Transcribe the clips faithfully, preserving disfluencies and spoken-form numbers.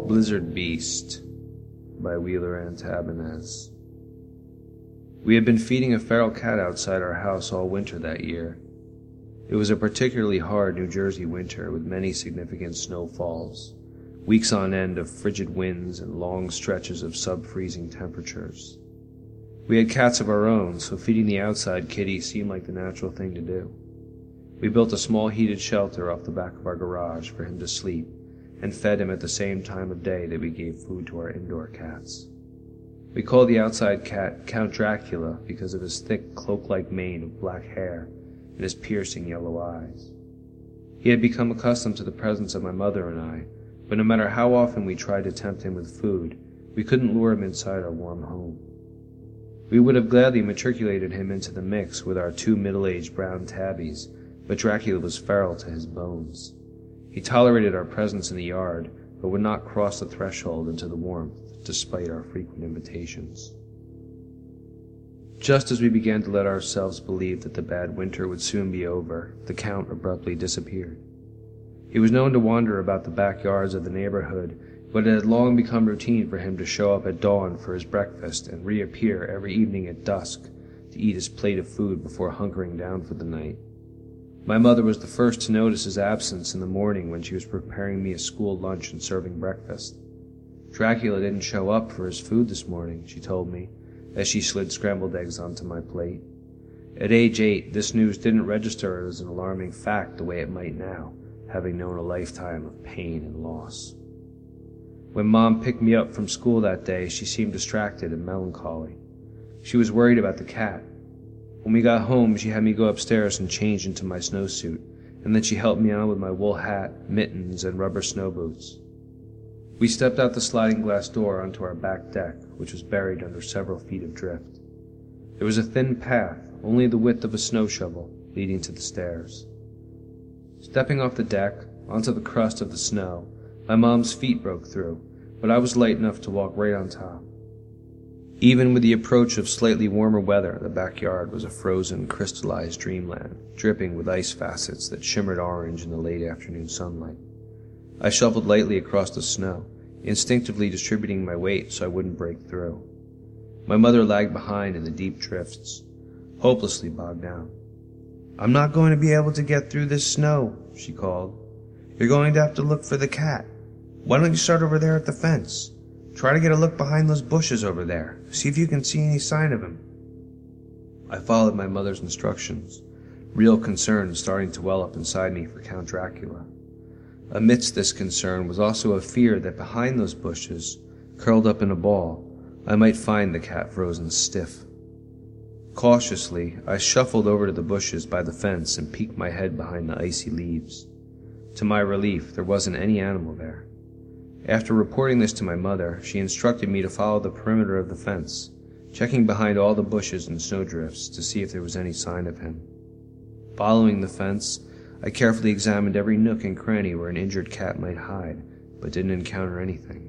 Blizzard Beast by Wheeler Antabanez. We had been feeding a feral cat outside our house all winter that year. It was a particularly hard New Jersey winter with many significant snowfalls, weeks on end of frigid winds and long stretches of sub-freezing temperatures. We had cats of our own, so feeding the outside kitty seemed like the natural thing to do. We built a small heated shelter off the back of our garage for him to sleep, and fed him at the same time of day that we gave food to our indoor cats. We called the outside cat Count Dracula because of his thick cloak-like mane of black hair and his piercing yellow eyes. He had become accustomed to the presence of my mother and I, but no matter how often we tried to tempt him with food, we couldn't lure him inside our warm home. We would have gladly matriculated him into the mix with our two middle-aged brown tabbies, but Dracula was feral to his bones. He tolerated our presence in the yard, but would not cross the threshold into the warmth, despite our frequent invitations. Just as we began to let ourselves believe that the bad winter would soon be over, the Count abruptly disappeared. He was known to wander about the backyards of the neighborhood, but it had long become routine for him to show up at dawn for his breakfast and reappear every evening at dusk to eat his plate of food before hunkering down for the night. My mother was the first to notice his absence in the morning when she was preparing me a school lunch and serving breakfast. Dracula didn't show up for his food this morning, she told me, as she slid scrambled eggs onto my plate. At age eight, this news didn't register as an alarming fact the way it might now, having known a lifetime of pain and loss. When Mom picked me up from school that day, she seemed distracted and melancholy. She was worried about the cat. When we got home, she had me go upstairs and change into my snowsuit, and then she helped me on with my wool hat, mittens, and rubber snow boots. We stepped out the sliding glass door onto our back deck, which was buried under several feet of drift. There was a thin path, only the width of a snow shovel, leading to the stairs. Stepping off the deck, onto the crust of the snow, my mom's feet broke through, but I was light enough to walk right on top. Even with the approach of slightly warmer weather, the backyard was a frozen, crystallized dreamland, dripping with ice facets that shimmered orange in the late afternoon sunlight. I shuffled lightly across the snow, instinctively distributing my weight so I wouldn't break through. My mother lagged behind in the deep drifts, hopelessly bogged down. "I'm not going to be able to get through this snow," she called. "You're going to have to look for the cat. Why don't you start over there at the fence? Try to get a look behind those bushes over there. See if you can see any sign of him." I followed my mother's instructions, real concern starting to well up inside me for Count Dracula. Amidst this concern was also a fear that behind those bushes, curled up in a ball, I might find the cat frozen stiff. Cautiously, I shuffled over to the bushes by the fence and peeked my head behind the icy leaves. To my relief, there wasn't any animal there. After reporting this to my mother, she instructed me to follow the perimeter of the fence, checking behind all the bushes and snowdrifts to see if there was any sign of him. Following the fence, I carefully examined every nook and cranny where an injured cat might hide, but didn't encounter anything.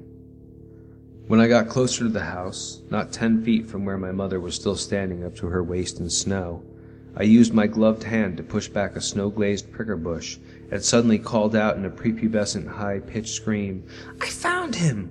When I got closer to the house, not ten feet from where my mother was still standing up to her waist in snow, I used my gloved hand to push back a snow-glazed pricker bush and suddenly called out in a prepubescent high-pitched scream, "I found him!"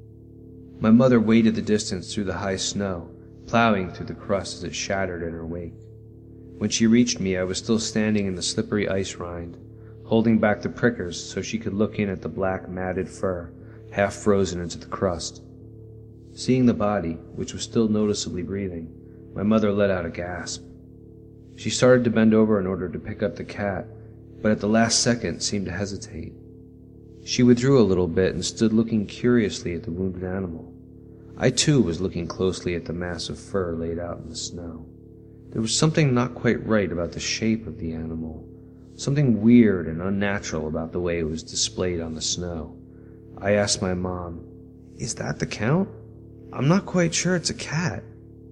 My mother waded the distance through the high snow, plowing through the crust as it shattered in her wake. When she reached me, I was still standing in the slippery ice rind, holding back the prickers so she could look in at the black, matted fur, half frozen into the crust. Seeing the body, which was still noticeably breathing, my mother let out a gasp. She started to bend over in order to pick up the cat, but at the last second seemed to hesitate. She withdrew a little bit and stood looking curiously at the wounded animal. I too was looking closely at the mass of fur laid out in the snow. There was something not quite right about the shape of the animal, something weird and unnatural about the way it was displayed on the snow. I asked my mom, "Is that the Count? I'm not quite sure it's a cat."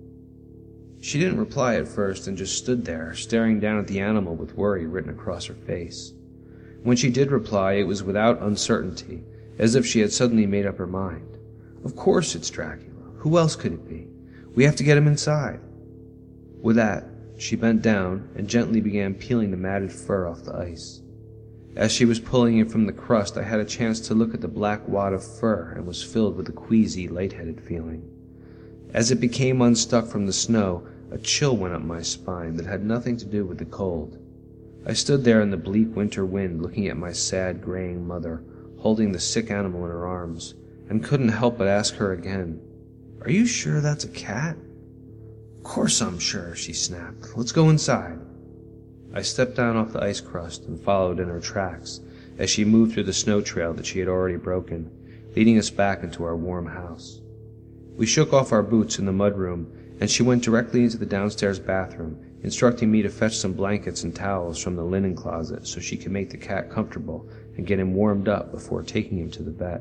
She didn't reply at first and just stood there, staring down at the animal with worry written across her face. When she did reply, it was without uncertainty, as if she had suddenly made up her mind. "Of course it's Dracula. Who else could it be? We have to get him inside." With that, she bent down and gently began peeling the matted fur off the ice. As she was pulling it from the crust, I had a chance to look at the black wad of fur and was filled with a queasy, lightheaded feeling. As it became unstuck from the snow, a chill went up my spine that had nothing to do with the cold. I stood there in the bleak winter wind looking at my sad, graying mother, holding the sick animal in her arms, and couldn't help but ask her again, "Are you sure that's a cat?" "Of course I'm sure," she snapped. "Let's go inside." I stepped down off the ice crust and followed in her tracks as she moved through the snow trail that she had already broken, leading us back into our warm house. We shook off our boots in the mudroom, and she went directly into the downstairs bathroom, instructing me to fetch some blankets and towels from the linen closet so she could make the cat comfortable and get him warmed up before taking him to the vet.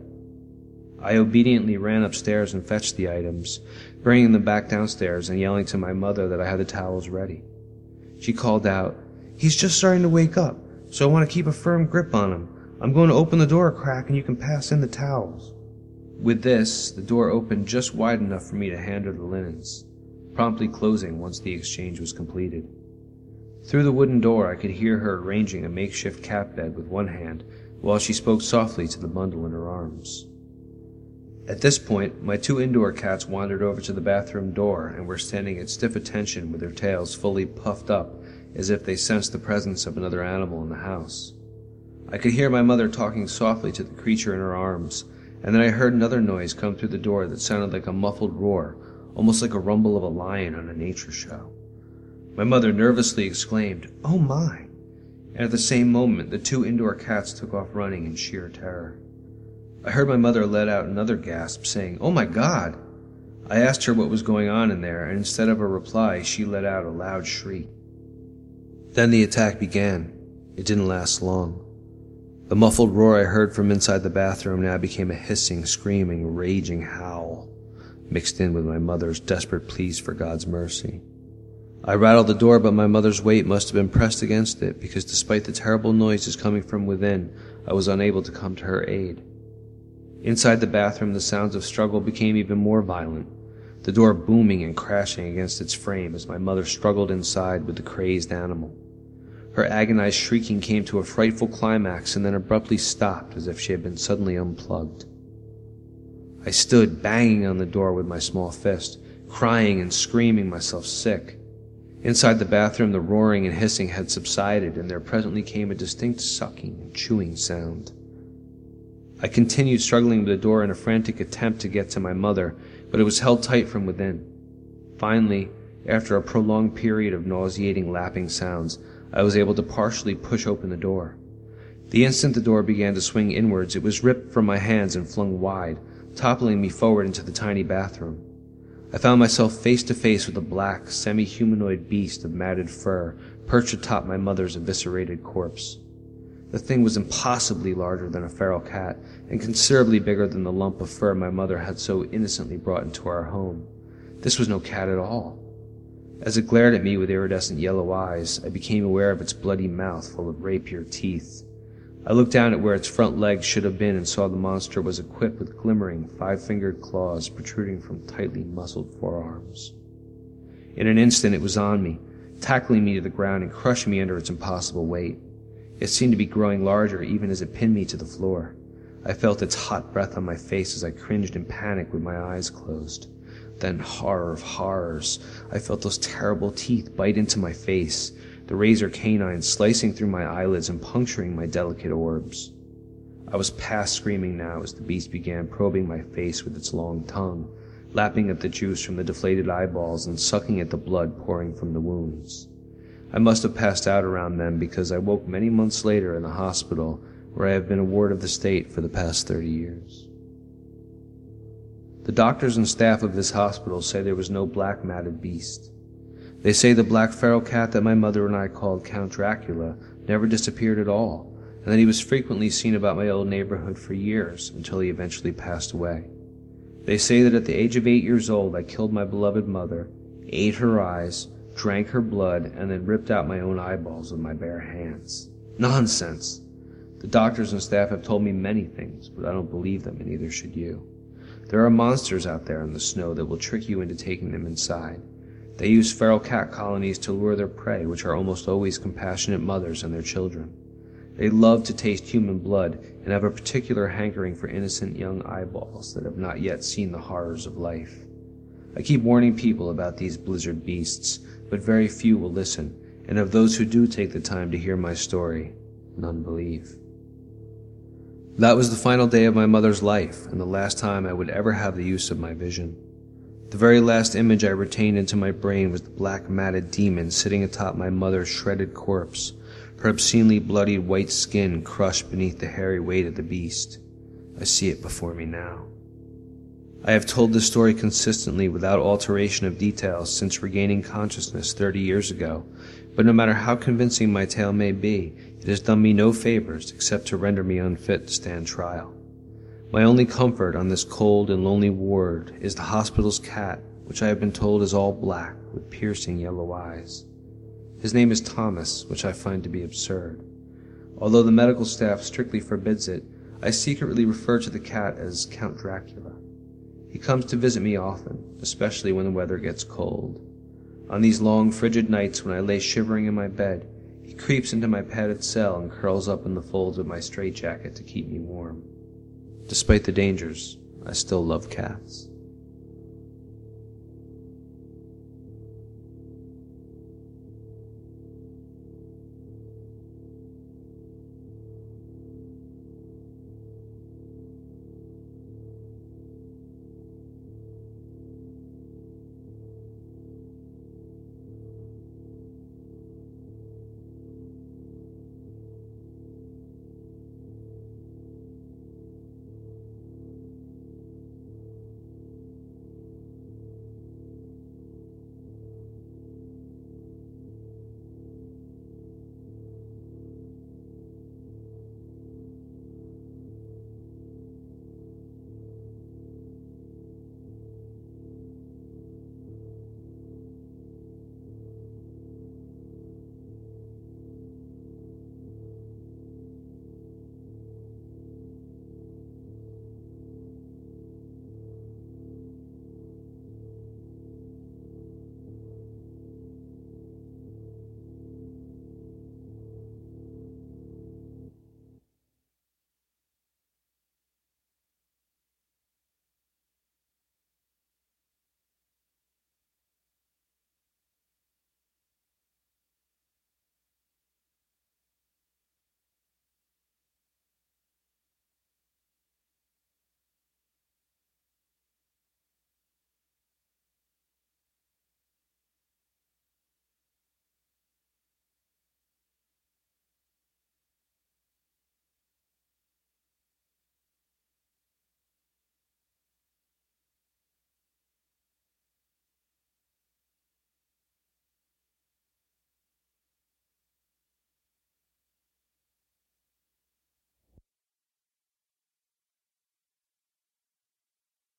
I obediently ran upstairs and fetched the items, bringing them back downstairs and yelling to my mother that I had the towels ready. She called out, "He's just starting to wake up, so I want to keep a firm grip on him. I'm going to open the door a crack and you can pass in the towels." With this, the door opened just wide enough for me to hand her the linens, promptly closing once the exchange was completed. Through the wooden door I could hear her arranging a makeshift cat bed with one hand while she spoke softly to the bundle in her arms. At this point, my two indoor cats wandered over to the bathroom door and were standing at stiff attention with their tails fully puffed up as if they sensed the presence of another animal in the house. I could hear my mother talking softly to the creature in her arms, and then I heard another noise come through the door that sounded like a muffled roar, almost like a rumble of a lion on a nature show. My mother nervously exclaimed, "Oh my!" and at the same moment the two indoor cats took off running in sheer terror. I heard my mother let out another gasp, saying, "Oh my God!" I asked her what was going on in there, and instead of a reply, she let out a loud shriek. Then the attack began. It didn't last long. The muffled roar I heard from inside the bathroom now became a hissing, screaming, raging howl, mixed in with my mother's desperate pleas for God's mercy. I rattled the door, but my mother's weight must have been pressed against it, because despite the terrible noises coming from within, I was unable to come to her aid. Inside the bathroom, the sounds of struggle became even more violent, the door booming and crashing against its frame as my mother struggled inside with the crazed animal. Her agonized shrieking came to a frightful climax and then abruptly stopped as if she had been suddenly unplugged. I stood banging on the door with my small fist, crying and screaming myself sick. Inside the bathroom, the roaring and hissing had subsided, and there presently came a distinct sucking and chewing sound. I continued struggling with the door in a frantic attempt to get to my mother, but it was held tight from within. Finally, after a prolonged period of nauseating lapping sounds, I was able to partially push open the door. The instant the door began to swing inwards, it was ripped from my hands and flung wide, toppling me forward into the tiny bathroom. I found myself face to face with a black, semi-humanoid beast of matted fur perched atop my mother's eviscerated corpse. The thing was impossibly larger than a feral cat, and considerably bigger than the lump of fur my mother had so innocently brought into our home. This was no cat at all. As it glared at me with iridescent yellow eyes, I became aware of its bloody mouth full of rapier teeth. I looked down at where its front legs should have been and saw the monster was equipped with glimmering, five-fingered claws protruding from tightly muscled forearms. In an instant it was on me, tackling me to the ground and crushing me under its impossible weight. It seemed to be growing larger even as it pinned me to the floor. I felt its hot breath on my face as I cringed in panic with my eyes closed. Then, horror of horrors, I felt those terrible teeth bite into my face, the razor canine slicing through my eyelids and puncturing my delicate orbs. I was past screaming now as the beast began probing my face with its long tongue, lapping at the juice from the deflated eyeballs and sucking at the blood pouring from the wounds. I must have passed out around then, because I woke many months later in the hospital, where I have been a ward of the state for the past thirty years. The doctors and staff of this hospital say there was no black matted beast. They say the black feral cat that my mother and I called Count Dracula never disappeared at all, and that he was frequently seen about my old neighborhood for years until he eventually passed away. They say that at the age of eight years old I killed my beloved mother, ate her eyes, drank her blood, and then ripped out my own eyeballs with my bare hands. Nonsense! The doctors and staff have told me many things, but I don't believe them, and neither should you. There are monsters out there in the snow that will trick you into taking them inside. They use feral cat colonies to lure their prey, which are almost always compassionate mothers and their children. They love to taste human blood and have a particular hankering for innocent young eyeballs that have not yet seen the horrors of life. I keep warning people about these blizzard beasts, but very few will listen, and of those who do take the time to hear my story, none believe. That was the final day of my mother's life, and the last time I would ever have the use of my vision. The very last image I retained into my brain was the black matted demon sitting atop my mother's shredded corpse, her obscenely bloodied white skin crushed beneath the hairy weight of the beast. I see it before me now. I have told this story consistently without alteration of details since regaining consciousness thirty years ago, but no matter how convincing my tale may be, it has done me no favors except to render me unfit to stand trial. My only comfort on this cold and lonely ward is the hospital's cat, which I have been told is all black with piercing yellow eyes. His name is Thomas, which I find to be absurd. Although the medical staff strictly forbids it, I secretly refer to the cat as Count Dracula. He comes to visit me often, especially when the weather gets cold. On these long, frigid nights when I lay shivering in my bed, he creeps into my padded cell and curls up in the folds of my straitjacket to keep me warm. Despite the dangers, I still love cats.